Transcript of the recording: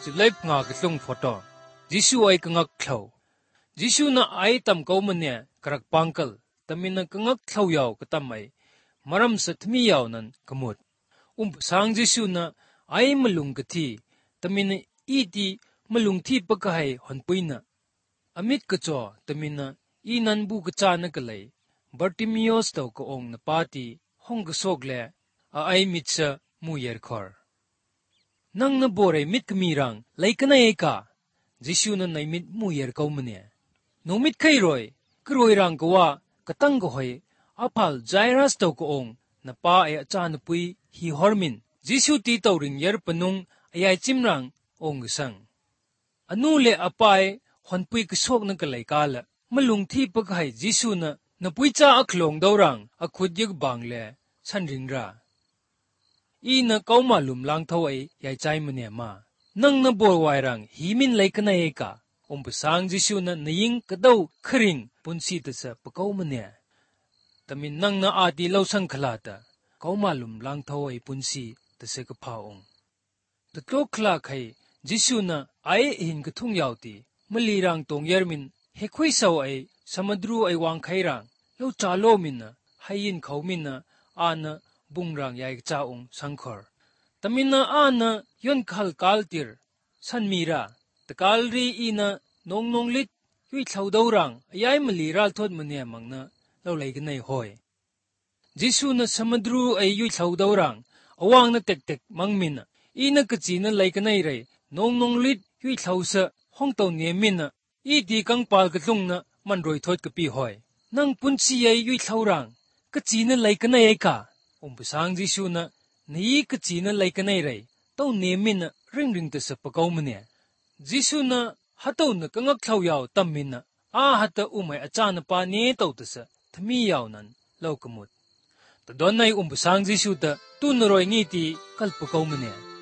จิเล็บงากระตุงฟอตอจิชูไอกงักเข่าจิชูน่ะไอตำเขามันเนี่ยกระปังกลตมินกงักเข่ายาวกตำไอมารำสัตมียาวนั้นกมุดสังจิชูน่ะไอมลุงกทีตมินอีดีมลุงที่ปะกายหันปุยน่ะอมิดกจ่อตมินอีนันบุกจานกเลยบัติมิโอสตอกองนปาตีห้องกสกเลไอมิดเซมูเยร์คอร์นังนบอร์มิดกมีรังไลกันเอกาจิชูนันไอมิดมูเยร์เขามันเนี่ยโนมิดใครรอยกรอยรังกว่ากตังก็หอยอภัลใจรัสตอกองนปาเอจานปุยฮีฮอร์มินจิชูตีตอริงเยร์ปนุงไอจิมรังองกสังอนุเลอปายหันปุยกสกนักเลยกาละมลุงที่ปะกายจิชูน่ะนปุยจ้าอักลงดาวรังอขุดยึกบางเลฉันริงราอีน่ะเขามาลุมลังเท่าไอยายใจมันเนี่ยมานังนบัววายรังหิมินเลยกันเอกาปสังจิชูน่ะนยิงกระดาวคริงปุนซีตเสปะเขามันเนี่ยแต่มินนังน่ะอาดีเล่าสังขลาตาเขามาลุมลังเท่าไอปุนซีตเสกพาองตะโตคลาใครจิชูน่ะไอหินกระทุ่งยาวตีมลีรังตงเยอร์มินเฮคุยเสาไอสมดรูไอวางไขรังเล่าจาโลมินน่ะให้ยินเขามินน่ะอานะบุงรังยายจ้าองสังขรแต่มินน่ะอานะยนขัลกาลติร์สันมีราตะกาลรีอีน่ะนงลิดยุยเท่าดาวรังยายมลีรัลทอดมันเนี่ยมังน่ะเล่าเลยกันในหอยจิสูน่ะสมดรูไอยุยเท่าดาวรังอวางน่ะเต็กมังมินน่ะอีน่ะกะจีน่ะเลยกันในไรนงลิดยุยเท่าเสห้องเต่าเนี่ยมินน่ะอีดีกังปาลกะลุงน่ะมันรวยทอดกะปีหอยนังปุนซีไอยุยเท่ารังกะจีน่ะเลยกันในเอกาปสังจิชูน่ะนี่กะจีน่ะเลยกันในไรเต่าเนี่ยมินน่ะริงตะสปะกาวมันเนี่ยจิชูน่ะฮัตเต่าน่ะกังอักเท่ายาวตัมมินน่ะฮัตเต่าไม่อาจารย์ปานี่เต่าตะสะทมียาวนั้นเล่ากมุดแต่ดอนในปสังจิชูตะตุนรอยงี้ตีกัลปะกาวมันเนี่ย